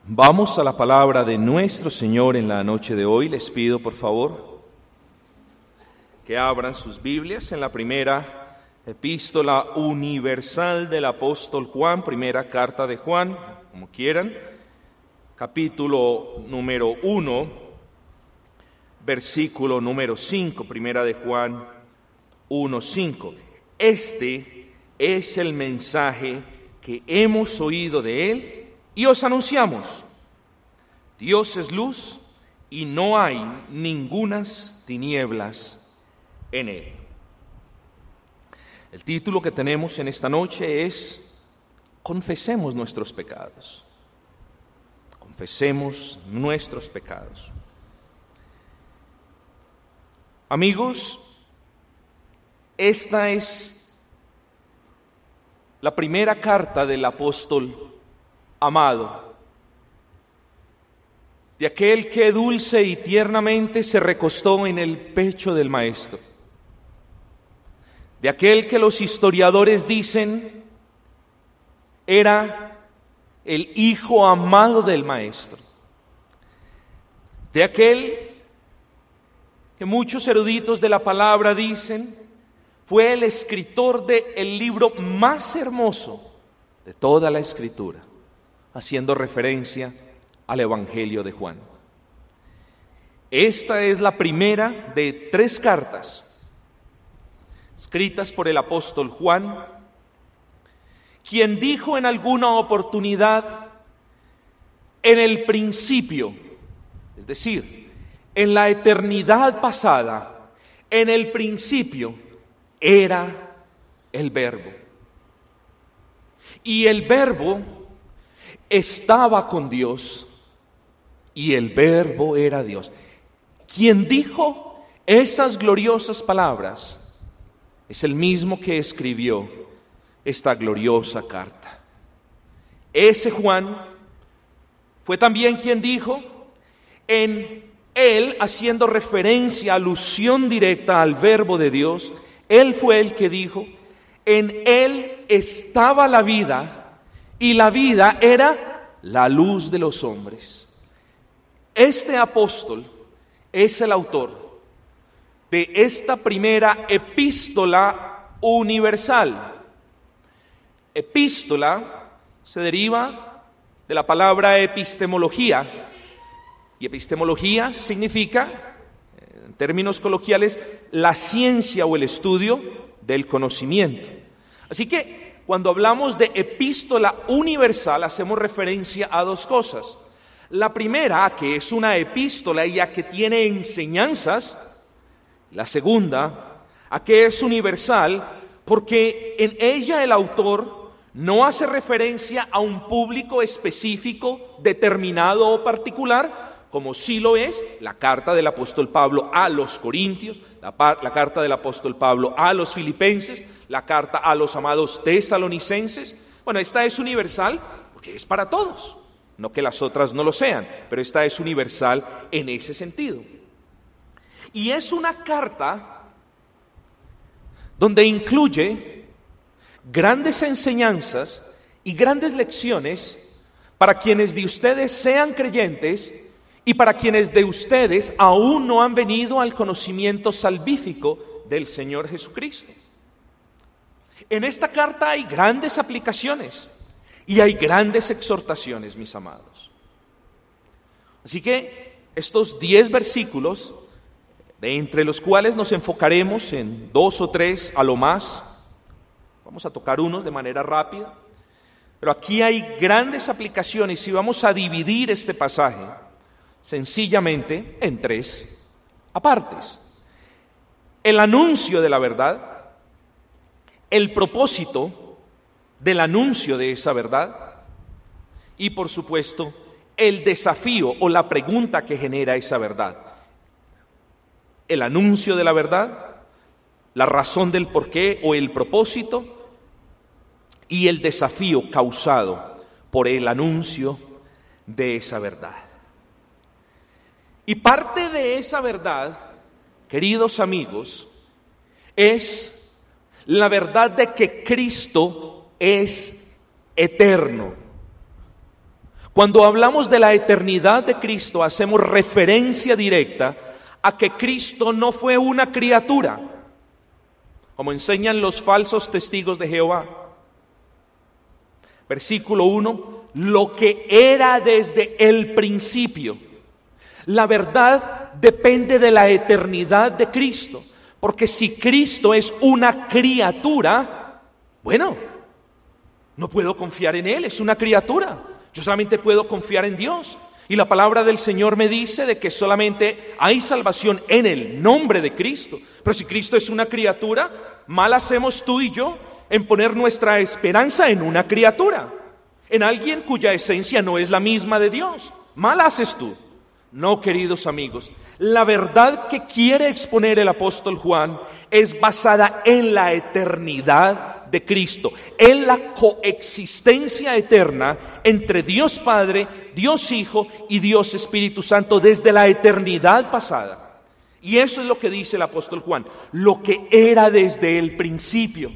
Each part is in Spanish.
Vamos a la palabra de nuestro Señor en la noche de hoy. Les pido, por favor, que abran sus Biblias en la primera epístola universal del apóstol Juan, primera carta de Juan, como quieran, capítulo número 1, versículo número 5, primera de Juan 1:5. Este es el mensaje que hemos oído de Él y os anunciamos: Dios es luz y no hay ningunas tinieblas en Él. El título que tenemos en esta noche es Confesemos nuestros pecados. Confesemos nuestros pecados. Amigos, esta es la primera carta del apóstol amado, de aquel que dulce y tiernamente se recostó en el pecho del Maestro, de aquel que los historiadores dicen era el hijo amado del Maestro, de aquel que muchos eruditos de la palabra dicen fue el escritor del libro más hermoso de toda la Escritura, haciendo referencia al Evangelio de Juan. Esta es la primera de 3 cartas escritas por el apóstol Juan, quien dijo en alguna oportunidad: en el principio, es decir, en la eternidad pasada, en el principio era el Verbo. Y el Verbo estaba con Dios y el Verbo era Dios. Quien dijo esas gloriosas palabras es el mismo que escribió esta gloriosa carta. Ese Juan fue también quien dijo, en él, haciendo referencia, alusión directa al Verbo de Dios, él fue el que dijo: en él estaba la vida, y la vida era la luz de los hombres. Este apóstol es el autor de esta primera epístola universal. Epístola se deriva de la palabra epistemología, y epistemología significa, en términos coloquiales, la ciencia o el estudio del conocimiento. Así que cuando hablamos de epístola universal, hacemos referencia a 2 cosas. La primera, a que es una epístola y a que tiene enseñanzas. La segunda, a que es universal porque en ella el autor no hace referencia a un público específico, determinado o particular, como sí lo es la carta del apóstol Pablo a los Corintios, la carta del apóstol Pablo a los Filipenses, la carta a los amados tesalonicenses. Bueno, esta es universal porque es para todos, no que las otras no lo sean, pero esta es universal en ese sentido. Y es una carta donde incluye grandes enseñanzas y grandes lecciones para quienes de ustedes sean creyentes y para quienes de ustedes aún no han venido al conocimiento salvífico del Señor Jesucristo. En esta carta hay grandes aplicaciones y hay grandes exhortaciones, mis amados. Así que estos 10 versículos, de entre los cuales nos enfocaremos en 2 o 3 a lo más, vamos a tocar unos de manera rápida, pero aquí hay grandes aplicaciones y vamos a dividir este pasaje sencillamente en 3 apartes: el anuncio de la verdad, el propósito del anuncio de esa verdad y, por supuesto, el desafío o la pregunta que genera esa verdad. El anuncio de la verdad, la razón del porqué o el propósito y el desafío causado por el anuncio de esa verdad. Y parte de esa verdad, queridos amigos, es la verdad de que Cristo es eterno. Cuando hablamos de la eternidad de Cristo, hacemos referencia directa a que Cristo no fue una criatura, como enseñan los falsos testigos de Jehová. Versículo 1, lo que era desde el principio. La verdad depende de la eternidad de Cristo, porque si Cristo es una criatura, bueno, no puedo confiar en Él, es una criatura. Yo solamente puedo confiar en Dios. Y la palabra del Señor me dice de que solamente hay salvación en el nombre de Cristo. Pero si Cristo es una criatura, mal hacemos tú y yo en poner nuestra esperanza en una criatura, en alguien cuya esencia no es la misma de Dios. Mal haces tú. No, queridos amigos, la verdad que quiere exponer el apóstol Juan es basada en la eternidad de Cristo, en la coexistencia eterna entre Dios Padre, Dios Hijo y Dios Espíritu Santo desde la eternidad pasada. Y eso es lo que dice el apóstol Juan, lo que era desde el principio.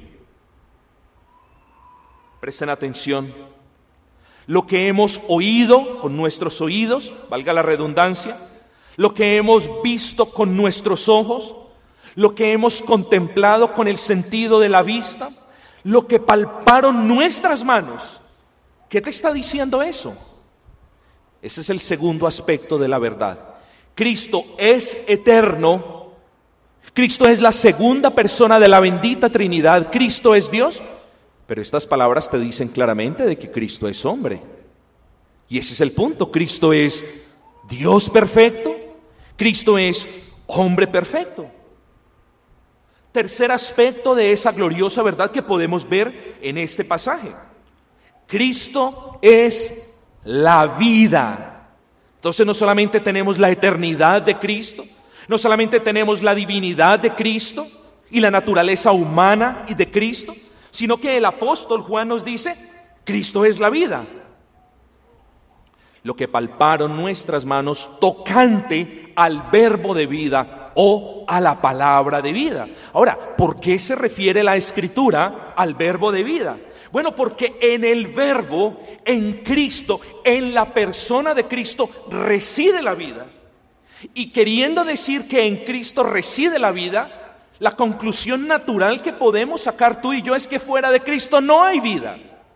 Presten atención. Lo que hemos oído con nuestros oídos, valga la redundancia, lo que hemos visto con nuestros ojos, lo que hemos contemplado con el sentido de la vista, lo que palparon nuestras manos. ¿Qué te está diciendo eso? Ese es el segundo aspecto de la verdad. Cristo es eterno. Cristo es la segunda persona de la bendita Trinidad. Cristo es Dios. Pero estas palabras te dicen claramente de que Cristo es hombre. Y ese es el punto. Cristo es Dios perfecto. Cristo es hombre perfecto. Tercer aspecto de esa gloriosa verdad que podemos ver en este pasaje. Cristo es la vida. Entonces no solamente tenemos la eternidad de Cristo, no solamente tenemos la divinidad de Cristo y la naturaleza humana y de Cristo, sino que el apóstol Juan nos dice, Cristo es la vida. Lo que palparon nuestras manos tocante al verbo de vida o a la palabra de vida. Ahora, ¿por qué se refiere la Escritura al verbo de vida? Bueno, porque en el verbo, en Cristo, en la persona de Cristo, reside la vida. Y queriendo decir que en Cristo reside la vida, la conclusión natural que podemos sacar tú y yo es que fuera de Cristo no hay vida.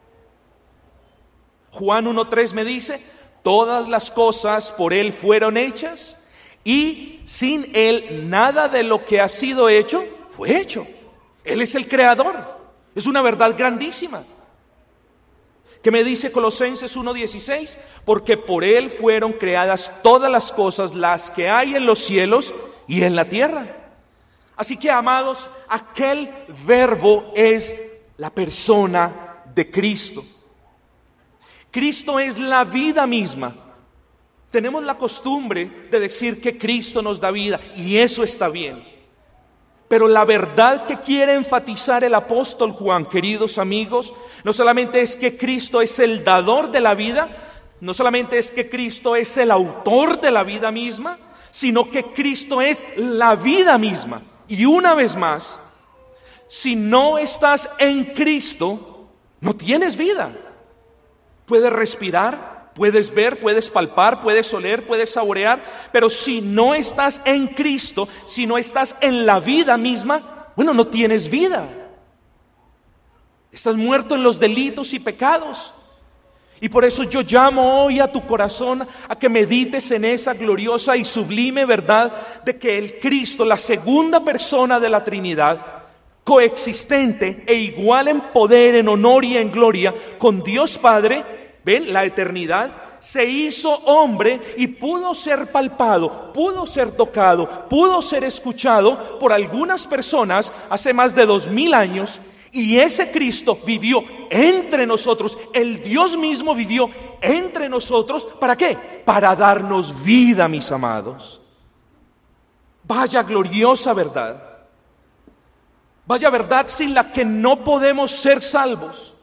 Juan 1:3 me dice, todas las cosas por Él fueron hechas y sin Él nada de lo que ha sido hecho fue hecho. Él es el creador. Es una verdad grandísima. ¿Qué me dice Colosenses 1:16? Porque por Él fueron creadas todas las cosas, las que hay en los cielos y en la tierra. Así que, amados, aquel verbo es la persona de Cristo. Cristo es la vida misma. Tenemos la costumbre de decir que Cristo nos da vida, y eso está bien. Pero la verdad que quiere enfatizar el apóstol Juan, queridos amigos, no solamente es que Cristo es el dador de la vida, no solamente es que Cristo es el autor de la vida misma, sino que Cristo es la vida misma. Y una vez más, si no estás en Cristo, no tienes vida. Puedes respirar, puedes ver, puedes palpar, puedes oler, puedes saborear, pero si no estás en Cristo, si no estás en la vida misma, bueno, no tienes vida. Estás muerto en los delitos y pecados. Y por eso yo llamo hoy a tu corazón a que medites en esa gloriosa y sublime verdad de que el Cristo, la segunda persona de la Trinidad, coexistente e igual en poder, en honor y en gloria con Dios Padre, ven, la eternidad, se hizo hombre y pudo ser palpado, pudo ser tocado, pudo ser escuchado por algunas personas hace más de 2000 años. Y ese Cristo vivió entre nosotros, el Dios mismo vivió entre nosotros, ¿para qué? Para darnos vida, mis amados. Vaya gloriosa verdad. Vaya verdad sin la que no podemos ser salvos.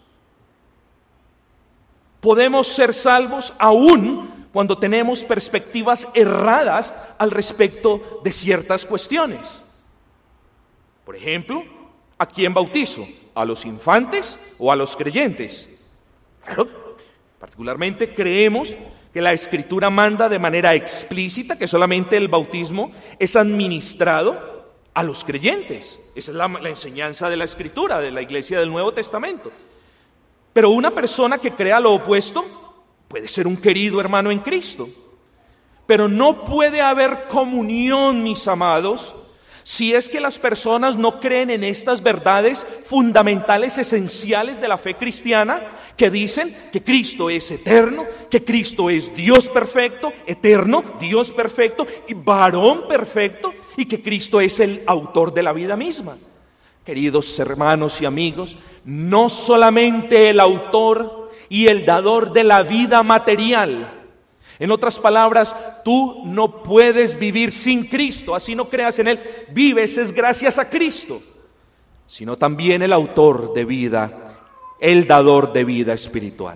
Podemos ser salvos aún cuando tenemos perspectivas erradas al respecto de ciertas cuestiones. Por ejemplo, ¿a quién bautizo? ¿A los infantes o a los creyentes? Claro, Particularmente creemos que la Escritura manda de manera explícita que solamente el bautismo es administrado a los creyentes. Esa es la enseñanza de la Escritura, de la Iglesia del Nuevo Testamento. Pero una persona que crea lo opuesto puede ser un querido hermano en Cristo. Pero no puede haber comunión, mis amados, si es que las personas no creen en estas verdades fundamentales, esenciales de la fe cristiana, que dicen que Cristo es eterno, que Cristo es Dios perfecto, eterno, Dios perfecto y varón perfecto, y que Cristo es el autor de la vida misma. Queridos hermanos y amigos, no solamente el autor y el dador de la vida material. En otras palabras, tú no puedes vivir sin Cristo, así no creas en Él, vives es gracias a Cristo, sino también el autor de vida, el dador de vida espiritual.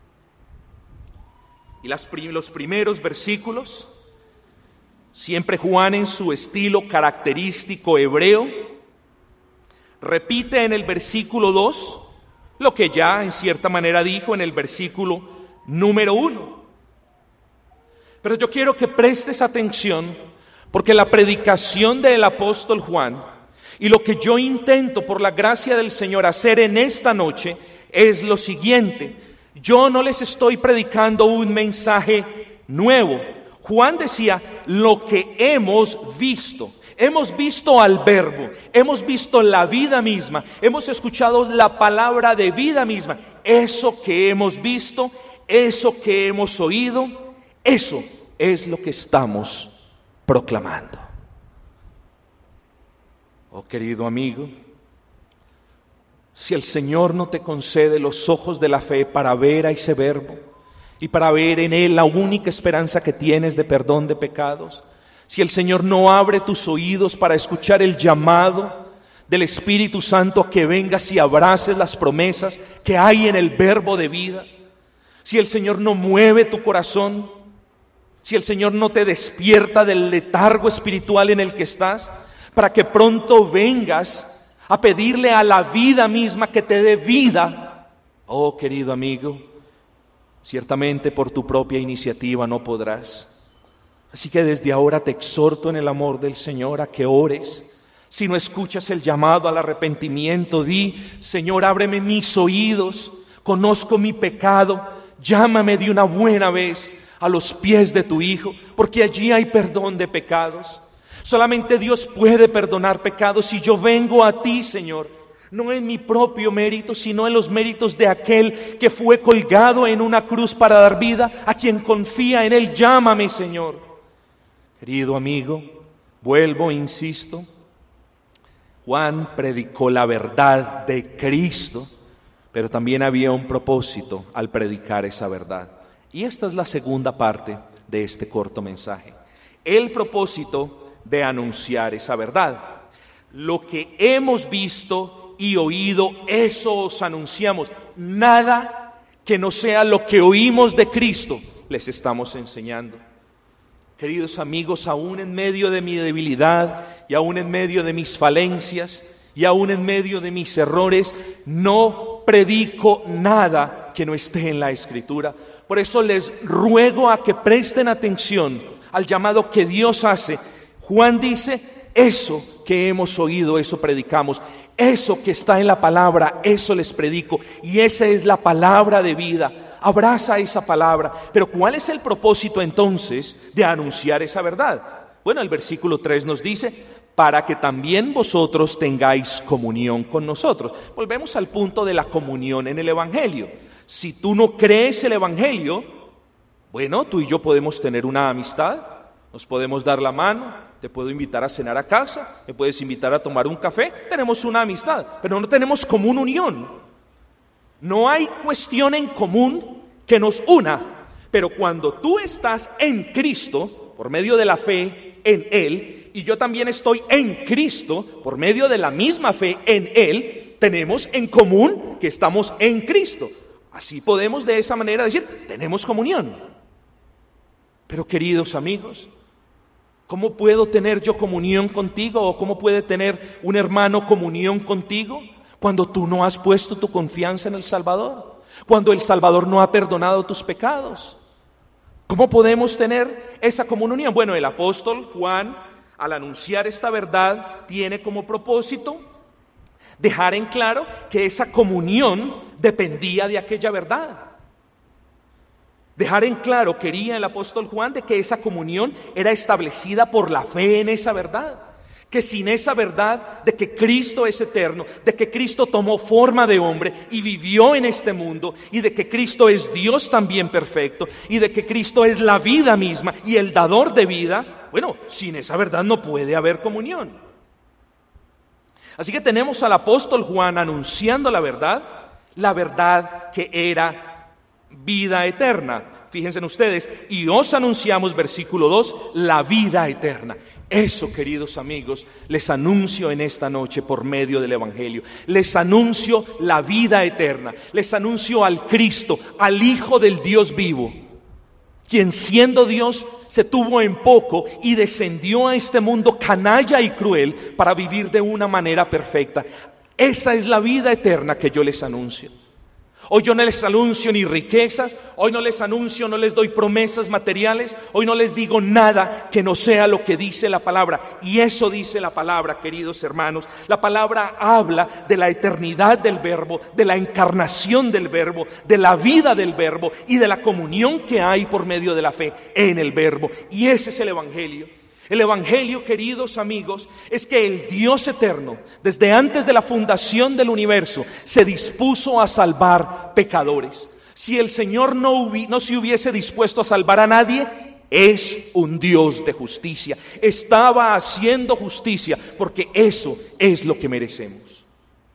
Y los primeros versículos, siempre Juan en su estilo característico hebreo, repite en el versículo 2 lo que ya en cierta manera dijo en el versículo número 1. Pero yo quiero que prestes atención, porque la predicación del apóstol Juan y lo que yo intento por la gracia del Señor hacer en esta noche es lo siguiente. Yo no les estoy predicando un mensaje nuevo. Juan decía lo que hemos visto. Hemos visto al Verbo, hemos visto la vida misma, hemos escuchado la palabra de vida misma. Eso que hemos visto, eso que hemos oído, eso es lo que estamos proclamando. Oh querido amigo, si el Señor no te concede los ojos de la fe para ver a ese Verbo y para ver en Él la única esperanza que tienes de perdón de pecados, si el Señor no abre tus oídos para escuchar el llamado del Espíritu Santo a que vengas y abraces las promesas que hay en el Verbo de vida, si el Señor no mueve tu corazón, si el Señor no te despierta del letargo espiritual en el que estás, para que pronto vengas a pedirle a la vida misma que te dé vida, oh querido amigo, ciertamente por tu propia iniciativa no podrás. Así que desde ahora te exhorto en el amor del Señor a que ores. Si no escuchas el llamado al arrepentimiento, di: Señor, ábreme mis oídos, conozco mi pecado, llámame de una buena vez a los pies de tu Hijo, porque allí hay perdón de pecados. Solamente Dios puede perdonar pecados si yo vengo a ti, Señor, no en mi propio mérito, sino en los méritos de aquel que fue colgado en una cruz para dar vida, a quien confía en Él. Llámame, Señor. Querido amigo, vuelvo, insisto, Juan predicó la verdad de Cristo, pero también había un propósito al predicar esa verdad. Y esta es la segunda parte de este corto mensaje. El propósito de anunciar esa verdad. Lo que hemos visto y oído, eso os anunciamos. Nada que no sea lo que oímos de Cristo les estamos enseñando. Queridos amigos, aún en medio de mi debilidad y aún en medio de mis falencias y aún en medio de mis errores, no predico nada que no esté en la Escritura. Por eso les ruego a que presten atención al llamado que Dios hace. Juan dice: eso que hemos oído, eso predicamos, eso que está en la palabra, eso les predico, y esa es la palabra de vida. Abraza esa palabra. Pero ¿cuál es el propósito entonces de anunciar esa verdad? Bueno, el versículo 3 nos dice: para que también vosotros tengáis comunión con nosotros. Volvemos al punto de la comunión en el Evangelio. Si tú no crees el Evangelio, bueno, tú y yo podemos tener una amistad, nos podemos dar la mano, te puedo invitar a cenar a casa, me puedes invitar a tomar un café, tenemos una amistad, pero no tenemos común unión. No hay cuestión en común que nos una, pero cuando tú estás en Cristo, por medio de la fe en Él, y yo también estoy en Cristo, por medio de la misma fe en Él, tenemos en común que estamos en Cristo. Así podemos de esa manera decir, tenemos comunión. Pero queridos amigos, ¿cómo puedo tener yo comunión contigo? ¿O cómo puede tener un hermano comunión contigo cuando tú no has puesto tu confianza en el Salvador? cuando el Salvador no ha perdonado tus pecados? ¿Cómo podemos tener esa comunión? Bueno, el apóstol Juan, al anunciar esta verdad, tiene como propósito dejar en claro que esa comunión dependía de aquella verdad. Dejar en claro, quería el apóstol Juan, de que esa comunión era establecida por la fe en esa verdad. Que sin esa verdad de que Cristo es eterno, de que Cristo tomó forma de hombre y vivió en este mundo, y de que Cristo es Dios también perfecto, y de que Cristo es la vida misma y el dador de vida, bueno, sin esa verdad no puede haber comunión. Así que tenemos al apóstol Juan anunciando la verdad que era vida eterna. Fíjense ustedes, y os anunciamos, versículo 2, la vida eterna. Eso, queridos amigos, les anuncio en esta noche por medio del Evangelio. Les anuncio la vida eterna. Les anuncio al Cristo, al Hijo del Dios vivo, quien siendo Dios se tuvo en poco y descendió a este mundo canalla y cruel para vivir de una manera perfecta. Esa es la vida eterna que yo les anuncio. Hoy yo no les anuncio ni riquezas, hoy no les anuncio, no les doy promesas materiales, hoy no les digo nada que no sea lo que dice la palabra. Y eso dice la palabra, queridos hermanos. La palabra habla de la eternidad del Verbo, de la encarnación del Verbo, de la vida del Verbo y de la comunión que hay por medio de la fe en el Verbo. Y ese es el Evangelio. El Evangelio, queridos amigos, es que el Dios eterno, desde antes de la fundación del universo, se dispuso a salvar pecadores. Si el Señor no se hubiese dispuesto a salvar a nadie, es un Dios de justicia. Estaba haciendo justicia porque eso es lo que merecemos.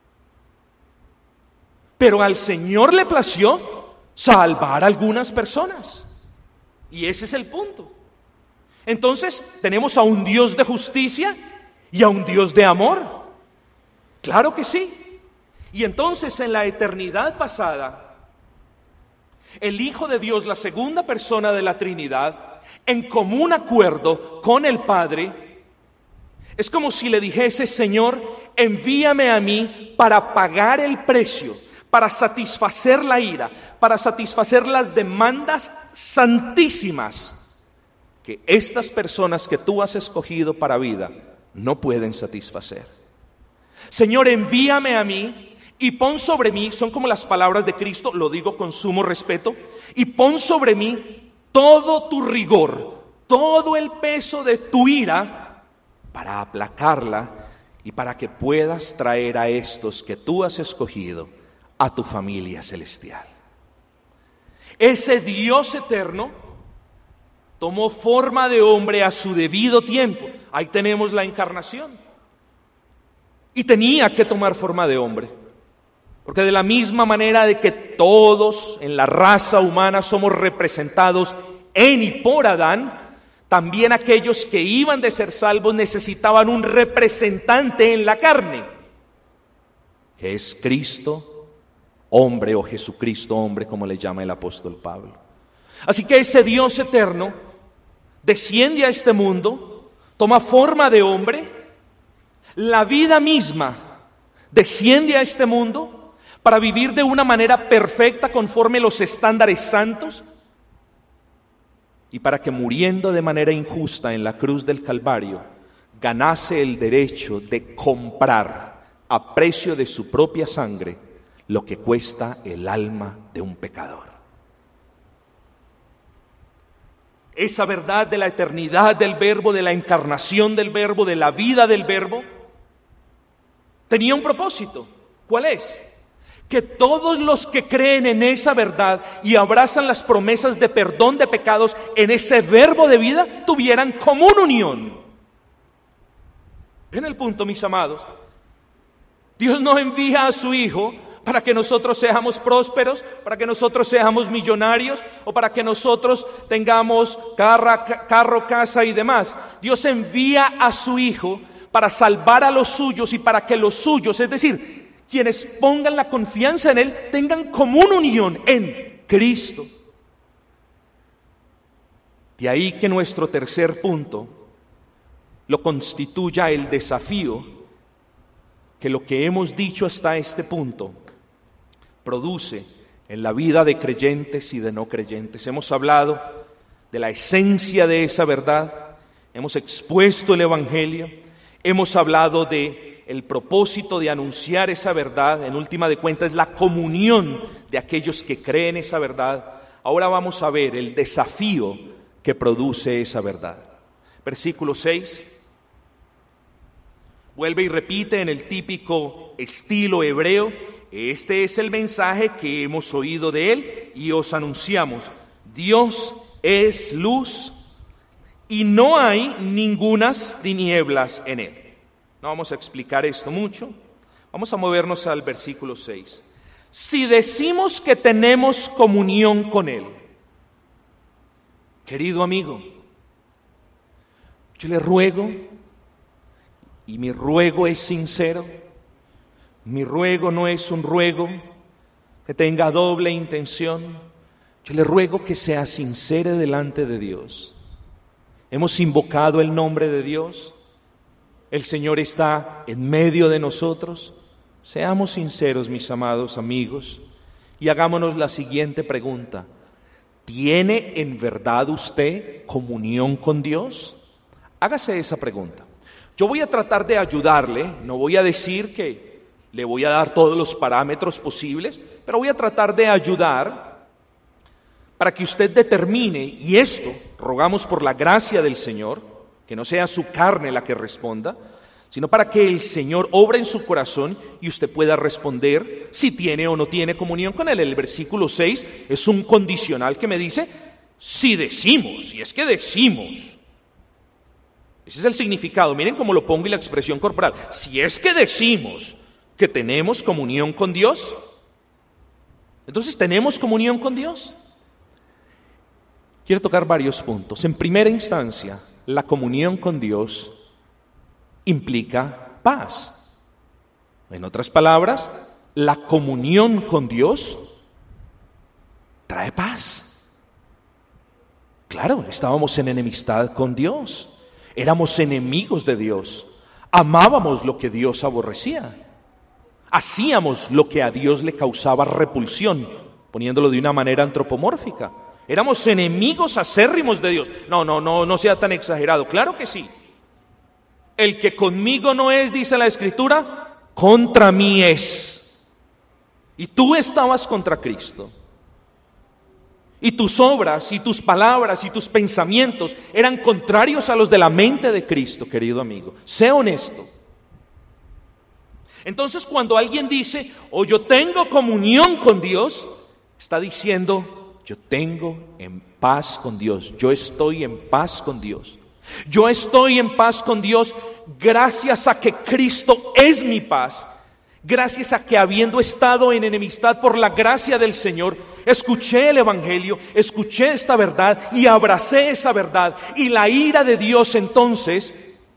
Pero al Señor le plació salvar a algunas personas. Y ese es el punto. Entonces, tenemos a un Dios de justicia y a un Dios de amor. Claro que sí. Y entonces, en la eternidad pasada, el Hijo de Dios, la segunda persona de la Trinidad, en común acuerdo con el Padre, es como si le dijese: Señor, envíame a mí para pagar el precio, para satisfacer la ira, para satisfacer las demandas santísimas que estas personas que tú has escogido para vida no pueden satisfacer. Señor, envíame a mí y pon sobre mí, son como las palabras de Cristo, lo digo con sumo respeto, y pon sobre mí todo tu rigor, todo el peso de tu ira para aplacarla y para que puedas traer a estos que tú has escogido a tu familia celestial. Ese Dios eterno tomó forma de hombre a su debido tiempo. Ahí tenemos la encarnación. Y tenía que tomar forma de hombre. Porque de la misma manera de que todos en la raza humana somos representados en y por Adán, también aquellos que iban de ser salvos necesitaban un representante en la carne, que es Cristo hombre, o Jesucristo hombre, como le llama el apóstol Pablo. Así que ese Dios eterno desciende a este mundo, toma forma de hombre, la vida misma desciende a este mundo para vivir de una manera perfecta conforme los estándares santos y para que, muriendo de manera injusta en la cruz del Calvario, ganase el derecho de comprar a precio de su propia sangre lo que cuesta el alma de un pecador. Esa verdad de la eternidad del Verbo, de la encarnación del Verbo, de la vida del Verbo, tenía un propósito. ¿Cuál es? Que todos los que creen en esa verdad y abrazan las promesas de perdón de pecados en ese Verbo de vida tuvieran común unión. ¿Ven el punto, mis amados? Dios no envía a su Hijo para que nosotros seamos prósperos, para que nosotros seamos millonarios o para que nosotros tengamos carro, casa y demás. Dios envía a su Hijo para salvar a los suyos y para que los suyos, es decir, quienes pongan la confianza en Él, tengan común unión en Cristo. De ahí que nuestro tercer punto lo constituya el desafío que lo que hemos dicho hasta este punto produce en la vida de creyentes y de no creyentes. Hemos hablado de la esencia de esa verdad, hemos expuesto el Evangelio, hemos hablado de el propósito de anunciar esa verdad. En última de cuentas, es la comunión de aquellos que creen esa verdad. Ahora vamos a ver el desafío que produce esa verdad. Versículo 6. Vuelve y repite en el típico estilo hebreo: este es el mensaje que hemos oído de él y os anunciamos. Dios es luz y no hay ningunas tinieblas en él. No vamos a explicar esto mucho. Vamos a movernos al versículo 6. Si decimos que tenemos comunión con él, querido amigo, yo le ruego, y mi ruego es sincero, mi ruego no es un ruego que tenga doble intención. Yo le ruego que sea sincero delante de Dios. Hemos invocado el nombre de Dios. El Señor está en medio de nosotros. Seamos sinceros, mis amados amigos, y hagámonos la siguiente pregunta: ¿tiene en verdad usted comunión con Dios? Hágase esa pregunta. Yo voy a tratar de ayudarle, no voy a decir que le voy a dar todos los parámetros posibles, pero voy a tratar de ayudar para que usted determine, y esto rogamos por la gracia del Señor, que no sea su carne la que responda, sino para que el Señor obre en su corazón y usted pueda responder si tiene o no tiene comunión con Él. El versículo 6 es un condicional que me dice: si decimos, si es que decimos. Ese es el significado. Miren cómo lo pongo y la expresión corporal. Si es que decimos que tenemos comunión con Dios, entonces ¿tenemos comunión con Dios? Quiero tocar varios puntos. En primera instancia, la comunión con Dios implica paz. En otras palabras, la comunión con Dios trae paz. Claro, estábamos en enemistad con Dios, éramos enemigos de Dios, amábamos lo que Dios aborrecía, hacíamos lo que a Dios le causaba repulsión, poniéndolo de una manera antropomórfica. Éramos enemigos acérrimos de Dios. No sea tan exagerado. Claro que sí. El que conmigo no es, dice la Escritura, contra mí es. Y tú estabas contra Cristo. Y tus obras, y tus palabras, y tus pensamientos eran contrarios a los de la mente de Cristo, querido amigo. Sé honesto. Entonces, cuando alguien dice: oh, yo tengo comunión con Dios, está diciendo: yo tengo en paz con Dios, yo estoy en paz con Dios. Yo estoy en paz con Dios gracias a que Cristo es mi paz, gracias a que, habiendo estado en enemistad, por la gracia del Señor, escuché el Evangelio, escuché esta verdad y abracé esa verdad. Y la ira de Dios entonces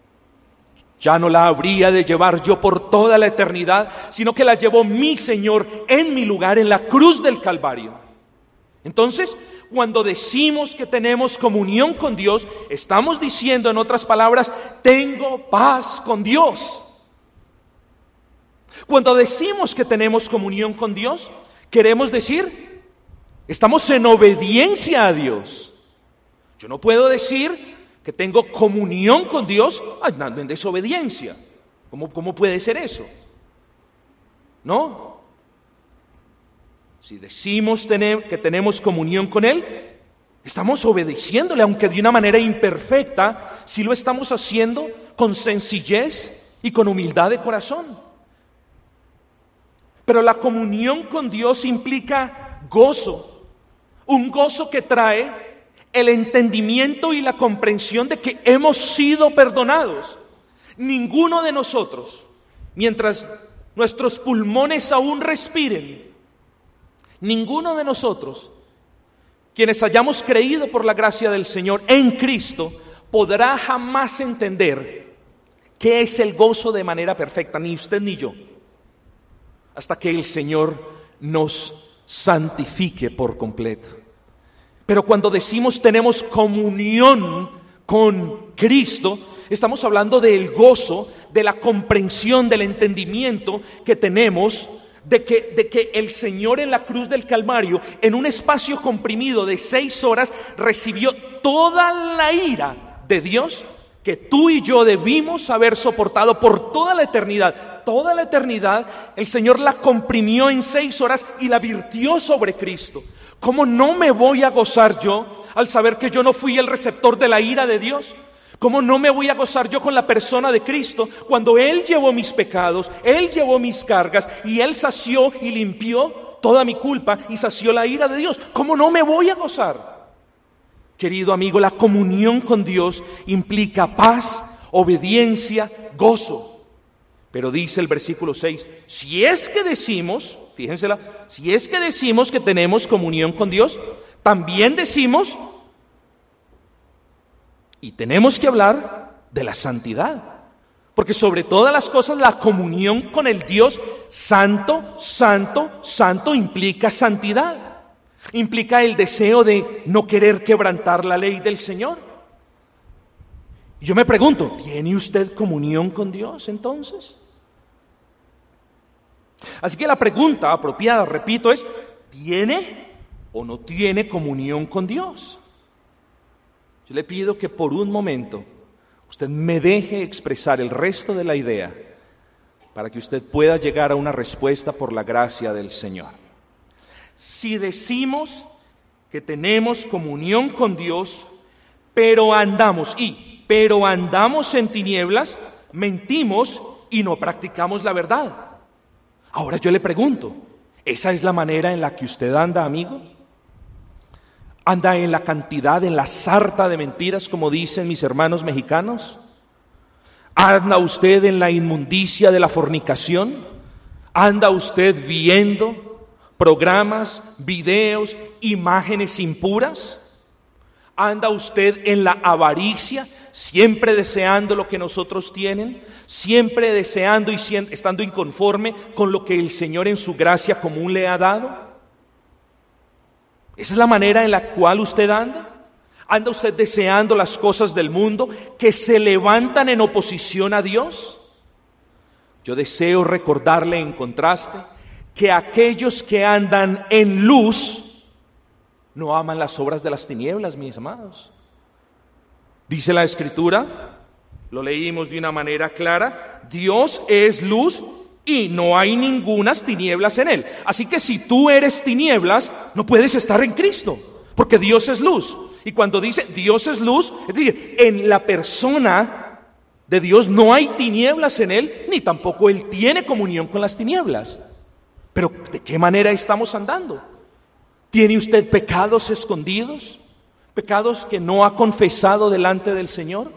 ya no la habría de llevar yo por toda la eternidad, sino que la llevó mi Señor en mi lugar en la cruz del Calvario. Entonces, cuando decimos que tenemos comunión con Dios, estamos diciendo, en otras palabras, tengo paz con Dios. Cuando decimos que tenemos comunión con Dios, queremos decir, estamos en obediencia a Dios. Yo no puedo decir que tengo comunión con Dios andando en desobediencia. ¿Cómo puede ser eso? ¿No? Si decimos que tenemos comunión con Él, estamos obedeciéndole, aunque de una manera imperfecta, si lo estamos haciendo con sencillez y con humildad de corazón. Pero la comunión con Dios implica gozo, un gozo que trae el entendimiento y la comprensión de que hemos sido perdonados. Ninguno de nosotros, mientras nuestros pulmones aún respiren, ninguno de nosotros, quienes hayamos creído por la gracia del Señor en Cristo, podrá jamás entender qué es el gozo de manera perfecta, ni usted ni yo, hasta que el Señor nos santifique por completo. Pero cuando decimos tenemos comunión con Cristo, estamos hablando del gozo, de la comprensión, del entendimiento que tenemos de que el Señor en la cruz del Calvario, en un espacio comprimido de 6 horas, recibió toda la ira de Dios que tú y yo debimos haber soportado por toda la eternidad. Toda la eternidad, el Señor la comprimió en 6 horas y la virtió sobre Cristo. ¿Cómo no me voy a gozar yo al saber que yo no fui el receptor de la ira de Dios? ¿Cómo no me voy a gozar yo con la persona de Cristo cuando Él llevó mis pecados, Él llevó mis cargas y Él sació y limpió toda mi culpa y sació la ira de Dios? ¿Cómo no me voy a gozar? Querido amigo, la comunión con Dios implica paz, obediencia, gozo. Pero dice el versículo 6, si es que decimos, fíjensela, si es que decimos que tenemos comunión con Dios, también decimos y tenemos que hablar de la santidad. Porque sobre todas las cosas la comunión con el Dios santo, santo, santo implica santidad. Implica el deseo de no querer quebrantar la ley del Señor. Y yo me pregunto, ¿tiene usted comunión con Dios entonces? Así que la pregunta apropiada, repito, es, ¿tiene o no tiene comunión con Dios? Yo le pido que por un momento usted me deje expresar el resto de la idea para que usted pueda llegar a una respuesta por la gracia del Señor. Si decimos que tenemos comunión con Dios, pero andamos en tinieblas, mentimos y no practicamos la verdad. Ahora yo le pregunto, ¿esa es la manera en la que usted anda, amigo? ¿Anda en la cantidad, en la sarta de mentiras, como dicen mis hermanos mexicanos? ¿Anda usted en la inmundicia de la fornicación? ¿Anda usted viendo programas, videos, imágenes impuras? ¿Anda usted en la avaricia, siempre deseando lo que nosotros tienen, siempre deseando y estando inconforme con lo que el Señor en su gracia común le ha dado? ¿Esa es la manera en la cual usted anda? ¿Anda usted deseando las cosas del mundo que se levantan en oposición a Dios? Yo deseo recordarle en contraste que aquellos que andan en luz no aman las obras de las tinieblas, mis amados. Dice la Escritura, lo leímos de una manera clara, Dios es luz y no hay ningunas tinieblas en Él. Así que si tú eres tinieblas, no puedes estar en Cristo, porque Dios es luz. Y cuando dice Dios es luz, es decir, en la persona de Dios no hay tinieblas en Él, ni tampoco Él tiene comunión con las tinieblas. Pero ¿de qué manera estamos andando? ¿Tiene usted pecados escondidos? ¿Pecados que no ha confesado delante del Señor?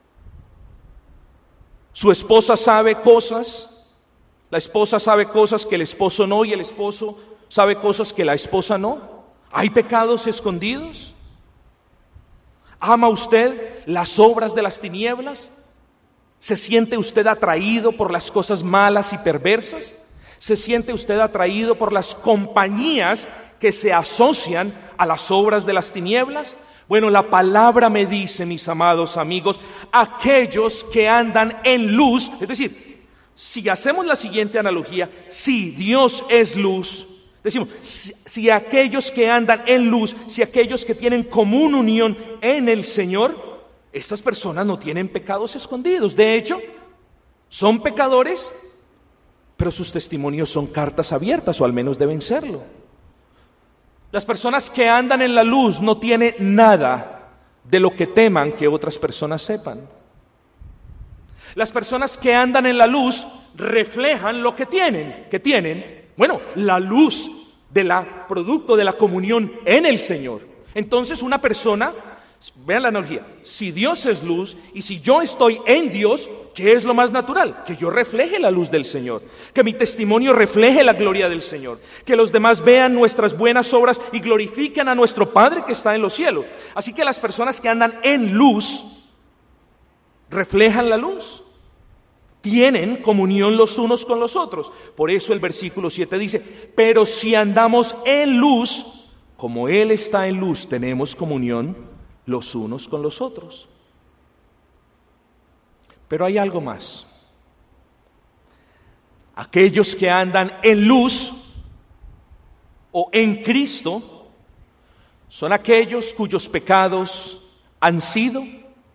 Su esposa sabe cosas, la esposa sabe cosas que el esposo no, y el esposo sabe cosas que la esposa no. ¿Hay pecados escondidos? ¿Ama usted las obras de las tinieblas? ¿Se siente usted atraído por las cosas malas y perversas? ¿Se siente usted atraído por las compañías que se asocian a las obras de las tinieblas? Bueno, la palabra me dice, mis amados amigos, aquellos que andan en luz, es decir, si hacemos la siguiente analogía, si Dios es luz, decimos, si aquellos que andan en luz, si aquellos que tienen común unión en el Señor, estas personas no tienen pecados escondidos. De hecho, son pecadores, pero sus testimonios son cartas abiertas, o al menos deben serlo. Las personas que andan en la luz no tienen nada de lo que teman que otras personas sepan. Las personas que andan en la luz reflejan lo que tienen. ¿Qué tienen? Bueno, la luz producto de la comunión en el Señor. Entonces una persona, vean la analogía, si Dios es luz y si yo estoy en Dios, ¿qué es lo más natural? Que yo refleje la luz del Señor, que mi testimonio refleje la gloria del Señor, que los demás vean nuestras buenas obras y glorifiquen a nuestro Padre que está en los cielos. Así que las personas que andan en luz reflejan la luz, tienen comunión los unos con los otros. Por eso el versículo 7 dice, pero si andamos en luz, como Él está en luz, tenemos comunión los unos con los otros. Pero hay algo más. Aquellos que andan en luz o en Cristo son aquellos cuyos pecados han sido,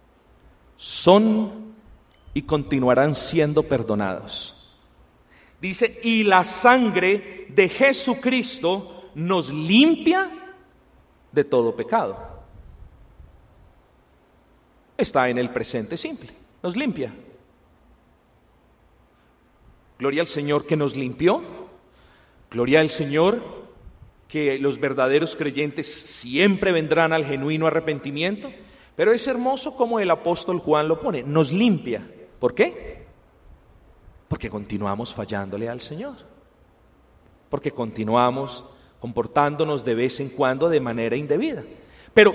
son y continuarán siendo perdonados. Dice, y la sangre de Jesucristo nos limpia de todo pecado. Está en el presente simple, nos limpia. Gloria al Señor que nos limpió, gloria al Señor que los verdaderos creyentes siempre vendrán al genuino arrepentimiento, pero es hermoso como el apóstol Juan lo pone, nos limpia. ¿Por qué? Porque continuamos fallándole al Señor, porque continuamos comportándonos de vez en cuando de manera indebida. Pero,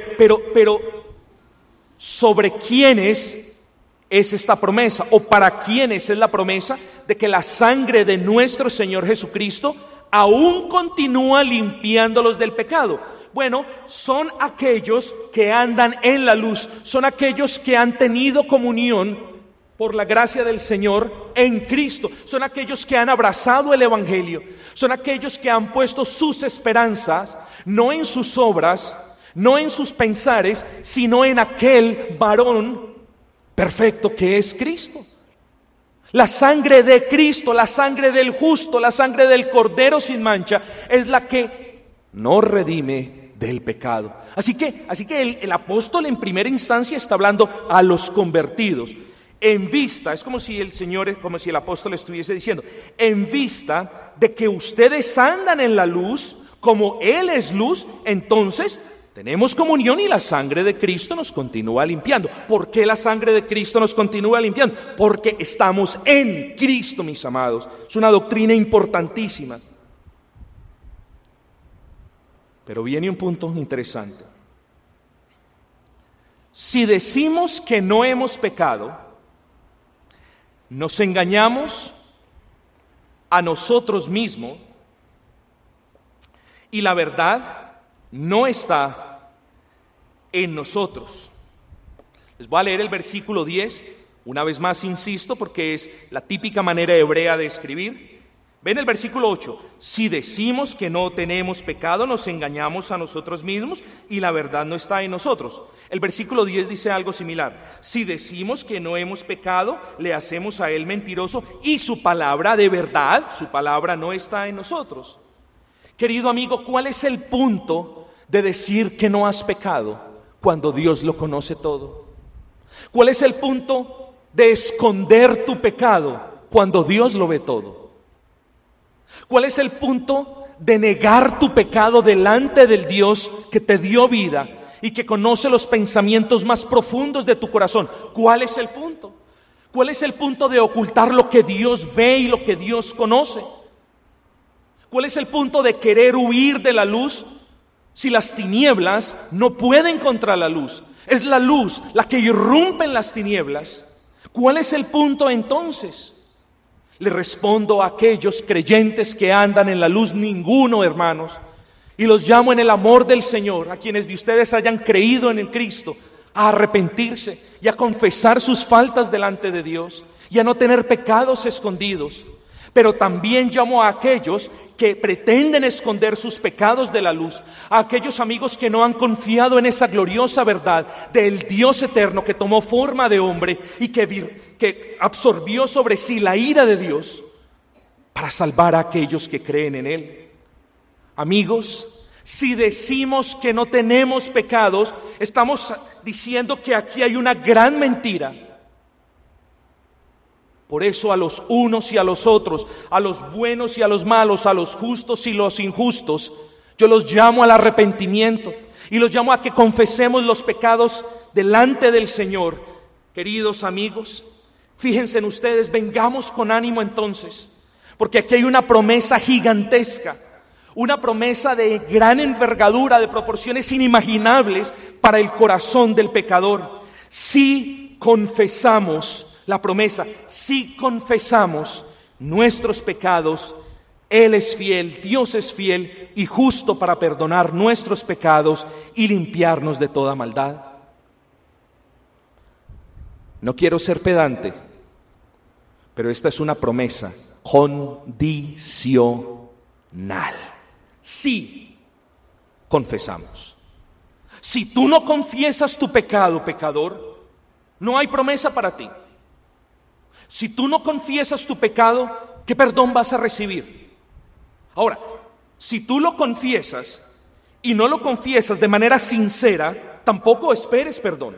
¿sobre quiénes es esta promesa? ¿O para quiénes es la promesa de que la sangre de nuestro Señor Jesucristo aún continúa limpiándolos del pecado? Bueno, son aquellos que andan en la luz, son aquellos que han tenido comunión por la gracia del Señor en Cristo, son aquellos que han abrazado el Evangelio, son aquellos que han puesto sus esperanzas no en sus obras, no en sus pensares, sino en aquel varón perfecto que es Cristo. La sangre de Cristo, la sangre del justo, la sangre del Cordero sin mancha, es la que nos redime del pecado. Así que el apóstol en primera instancia está hablando a los convertidos. En vista, es como si el apóstol estuviese diciendo, en vista de que ustedes andan en la luz, como Él es luz, entonces tenemos comunión y la sangre de Cristo nos continúa limpiando. ¿Por qué la sangre de Cristo nos continúa limpiando? Porque estamos en Cristo, mis amados. Es una doctrina importantísima. Pero viene un punto interesante. Si decimos que no hemos pecado, nos engañamos a nosotros mismos y la verdad no está en nosotros. Les voy a leer el versículo 10, una vez más insisto, porque es la típica manera hebrea de escribir. Ven el versículo 8, si decimos que no tenemos pecado, nos engañamos a nosotros mismos y la verdad no está en nosotros. El versículo 10 dice algo similar, si decimos que no hemos pecado, le hacemos a él mentiroso y su palabra de verdad, su palabra no está en nosotros. Querido amigo, ¿cuál es el punto de decir que no has pecado cuando Dios lo conoce todo? ¿Cuál es el punto de esconder tu pecado cuando Dios lo ve todo? ¿Cuál es el punto de negar tu pecado delante del Dios que te dio vida y que conoce los pensamientos más profundos de tu corazón? ¿Cuál es el punto? ¿Cuál es el punto de ocultar lo que Dios ve y lo que Dios conoce? ¿Cuál es el punto de querer huir de la luz si las tinieblas no pueden contra la luz? Es la luz la que irrumpe en las tinieblas. ¿Cuál es el punto entonces? Le respondo a aquellos creyentes que andan en la luz, ninguno, hermanos, y los llamo en el amor del Señor, a quienes de ustedes hayan creído en el Cristo, a arrepentirse y a confesar sus faltas delante de Dios y a no tener pecados escondidos. Pero también llamo a aquellos que pretenden esconder sus pecados de la luz, a aquellos amigos que no han confiado en esa gloriosa verdad del Dios eterno que tomó forma de hombre y que absorbió sobre sí la ira de Dios para salvar a aquellos que creen en Él. Amigos, si decimos que no tenemos pecados, estamos diciendo que aquí hay una gran mentira. Por eso a los unos y a los otros, a los buenos y a los malos, a los justos y los injustos, yo los llamo al arrepentimiento y los llamo a que confesemos los pecados delante del Señor. Queridos amigos, fíjense en ustedes, vengamos con ánimo entonces, porque aquí hay una promesa gigantesca, una promesa de gran envergadura, de proporciones inimaginables para el corazón del pecador. Si confesamos la promesa, si confesamos nuestros pecados, Él es fiel, Dios es fiel y justo para perdonar nuestros pecados y limpiarnos de toda maldad. No quiero ser pedante, pero esta es una promesa condicional. Si confesamos. Si tú no confiesas tu pecado, pecador, no hay promesa para ti. Si tú no confiesas tu pecado, ¿qué perdón vas a recibir? Ahora, si tú lo confiesas y no lo confiesas de manera sincera, tampoco esperes perdón.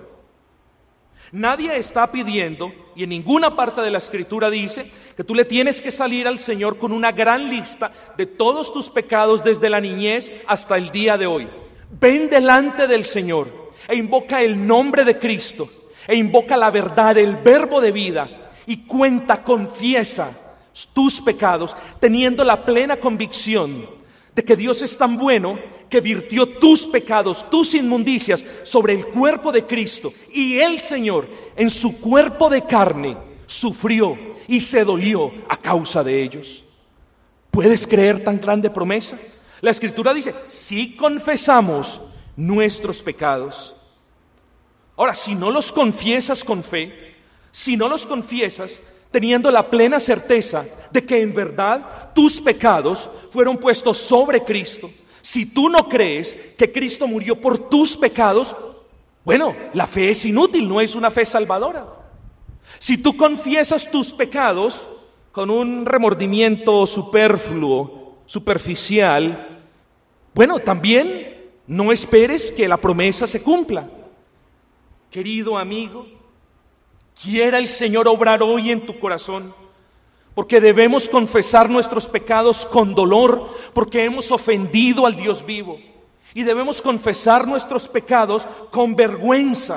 Nadie está pidiendo, y en ninguna parte de la Escritura dice, que tú le tienes que salir al Señor con una gran lista de todos tus pecados desde la niñez hasta el día de hoy. Ven delante del Señor e invoca el nombre de Cristo, e invoca la verdad, el verbo de vida, y confiesa tus pecados, teniendo la plena convicción de que Dios es tan bueno que virtió tus pecados, tus inmundicias sobre el cuerpo de Cristo, y el Señor en su cuerpo de carne sufrió y se dolió a causa de ellos. ¿Puedes creer tan grande promesa? La Escritura dice, si confesamos nuestros pecados. Ahora, si no los confiesas con fe, si no los confiesas teniendo la plena certeza de que en verdad tus pecados fueron puestos sobre Cristo, si tú no crees que Cristo murió por tus pecados, bueno, la fe es inútil, no es una fe salvadora. Si tú confiesas tus pecados con un remordimiento superfluo, superficial, bueno, también no esperes que la promesa se cumpla. Querido amigo, quiera el Señor obrar hoy en tu corazón, porque debemos confesar nuestros pecados con dolor, porque hemos ofendido al Dios vivo. Y debemos confesar nuestros pecados con vergüenza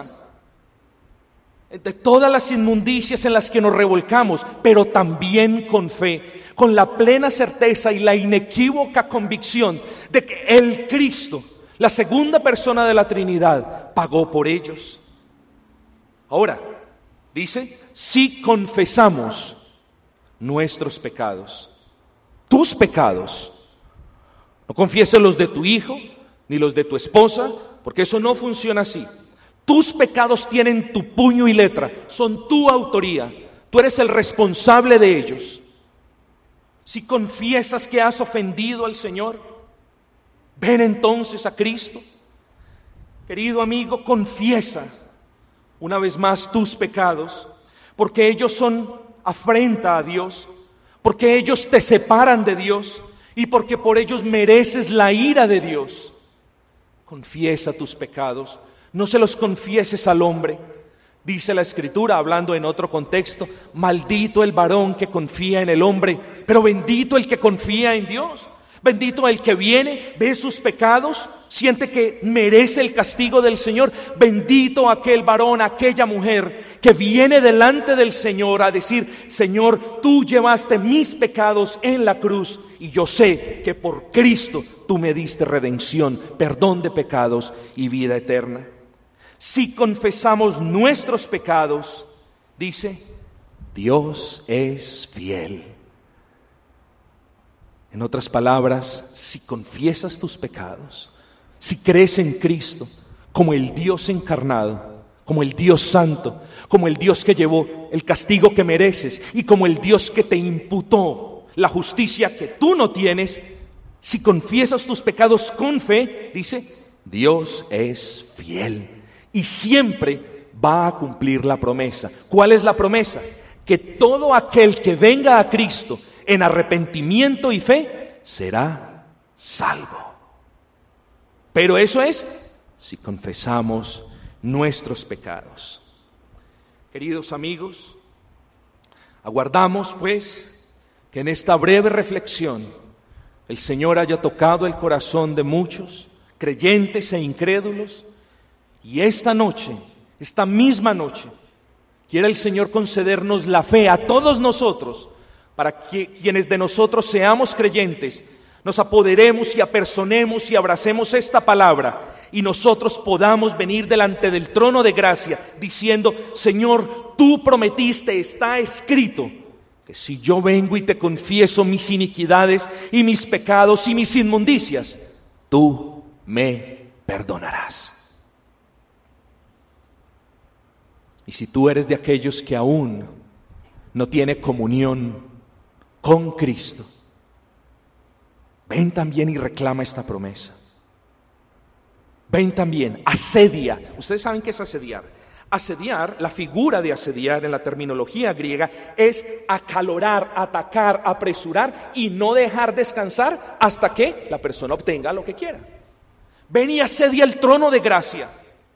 de todas las inmundicias en las que nos revolcamos, pero también con fe, con la plena certeza y la inequívoca convicción de que el Cristo, la segunda persona de la Trinidad, pagó por ellos. Ahora, dice, si confesamos nuestros pecados, tus pecados, no confieses los de tu hijo ni los de tu esposa, porque eso no funciona así. Tus pecados tienen tu puño y letra, son tu autoría, tú eres el responsable de ellos. Si confiesas que has ofendido al Señor, ven entonces a Cristo. Querido amigo, confiesa una vez más tus pecados, porque ellos son afrenta a Dios, porque ellos te separan de Dios y porque por ellos mereces la ira de Dios. Confiesa tus pecados, no se los confieses al hombre. Dice la Escritura, hablando en otro contexto, maldito el varón que confía en el hombre, pero bendito el que confía en Dios. Bendito el que viene, ve sus pecados, siente que merece el castigo del Señor. Bendito aquel varón, aquella mujer que viene delante del Señor a decir, Señor, tú llevaste mis pecados en la cruz y yo sé que por Cristo tú me diste redención, perdón de pecados y vida eterna. Si confesamos nuestros pecados, dice, Dios es fiel. En otras palabras, si confiesas tus pecados, si crees en Cristo como el Dios encarnado, como el Dios santo, como el Dios que llevó el castigo que mereces y como el Dios que te imputó la justicia que tú no tienes, si confiesas tus pecados con fe, dice, Dios es fiel y siempre va a cumplir la promesa. ¿Cuál es la promesa? Que todo aquel que venga a Cristo en arrepentimiento y fe, será salvo. Pero eso es si confesamos nuestros pecados. Queridos amigos, aguardamos pues que en esta breve reflexión el Señor haya tocado el corazón de muchos, creyentes e incrédulos, y esta noche, esta misma noche, quiera el Señor concedernos la fe a todos nosotros, para que quienes de nosotros seamos creyentes, nos apoderemos y apersonemos y abracemos esta palabra y nosotros podamos venir delante del trono de gracia diciendo, Señor, tú prometiste, está escrito, que si yo vengo y te confieso mis iniquidades y mis pecados y mis inmundicias, tú me perdonarás. Y si tú eres de aquellos que aún no tiene comunión con Cristo. Ven también y reclama esta promesa. Ven también, asedia. Ustedes saben qué es asediar. Asediar, la figura de asediar en la terminología griega es acalorar, atacar, apresurar y no dejar descansar hasta que la persona obtenga lo que quiera. Ven y asedia el trono de gracia.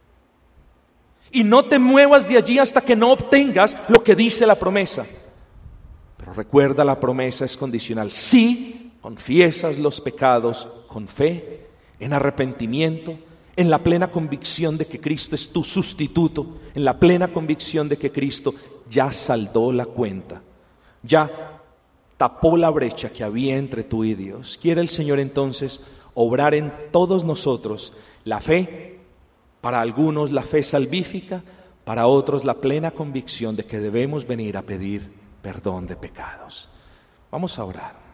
Y no te muevas de allí hasta que no obtengas lo que dice la promesa. Pero recuerda, la promesa es condicional. Si confiesas los pecados con fe, en arrepentimiento, en la plena convicción de que Cristo es tu sustituto, en la plena convicción de que Cristo ya saldó la cuenta, ya tapó la brecha que había entre tú y Dios. Quiere el Señor entonces obrar en todos nosotros la fe, para algunos la fe salvífica, para otros la plena convicción de que debemos venir a pedir perdón de pecados. Vamos a orar.